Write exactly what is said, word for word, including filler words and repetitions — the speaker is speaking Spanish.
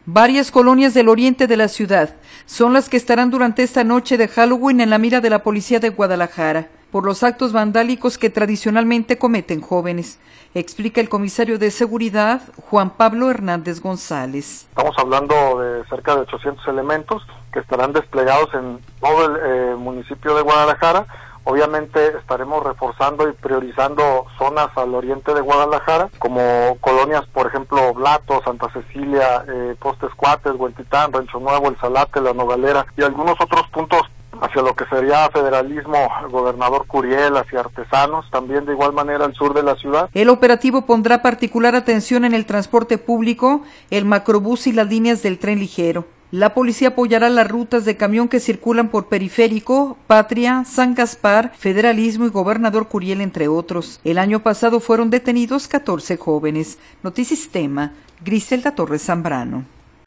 Varias colonias del oriente de la ciudad son las que estarán durante esta noche de Halloween en la mira de la policía de Guadalajara por los actos vandálicos que tradicionalmente cometen jóvenes, explica el comisario de seguridad Juan Pablo Hernández González. Estamos hablando de cerca de ochocientos elementos que estarán desplegados en todo el eh, municipio de Guadalajara. Obviamente estaremos reforzando y priorizando zonas al oriente de Guadalajara, como colonias, por ejemplo, Blato, Santa Cecilia, eh, Postes Cuates, Huentitán, Rancho Nuevo, El Salate, La Nogalera y algunos otros puntos hacia lo que sería Federalismo, Gobernador Curiel, hacia Artesanos, también de igual manera al sur de la ciudad. El operativo pondrá particular atención en el transporte público, el macrobús y las líneas del tren ligero. La policía apoyará las rutas de camión que circulan por Periférico, Patria, San Gaspar, Federalismo y Gobernador Curiel, entre otros. El año pasado fueron detenidos catorce jóvenes. Notisistema, Griselda Torres Zambrano.